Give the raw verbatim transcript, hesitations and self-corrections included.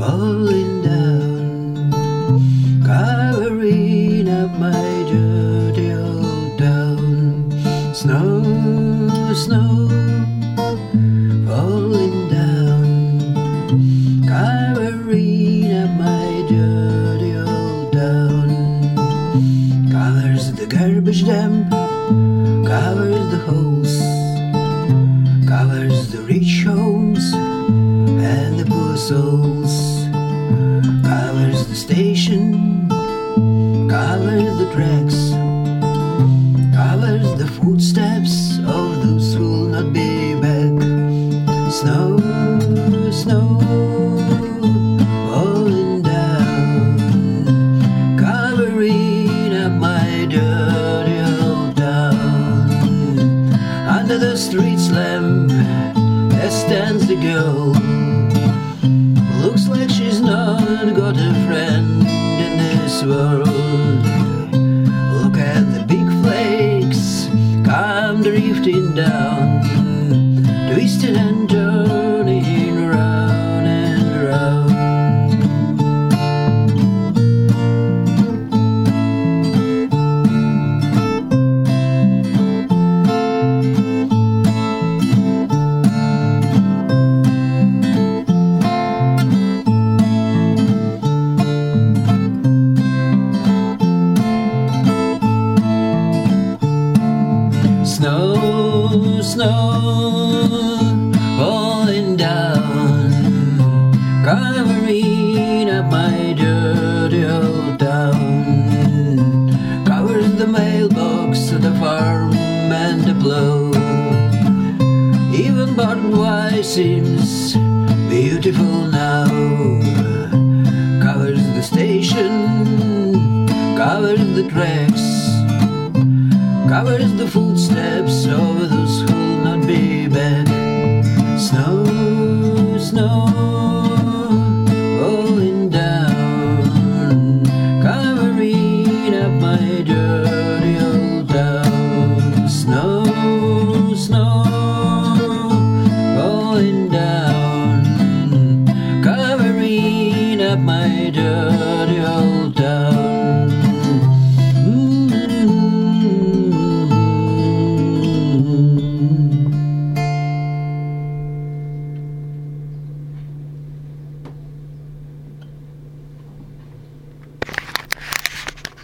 falling down, covering up my dirty old town. Snow, snow, falling down, covering up my dirty old town. Covers the garbage dump, covers the holes, covers the rich homes and the poor souls, covers the station, covers the tracks, covers the footsteps of those who'll not be back. Snow, snow, falling down, covering up my dirty old town. Under the street's lamp there stands the girl, looks like she's not got a friend in this world. Look at the big flakes come drifting down, twisting and turning round and round. Snow, snow, falling down, covering up my dirty old town. Covers the mailbox, the farm and the plow. Even barbed wire seems beautiful now. Covers the station, covers the tracks, covers the footsteps of those who'll not be back. Snow, snow, falling down, covering up my dirty old town. Snow, snow, falling down, covering up my dirty old town.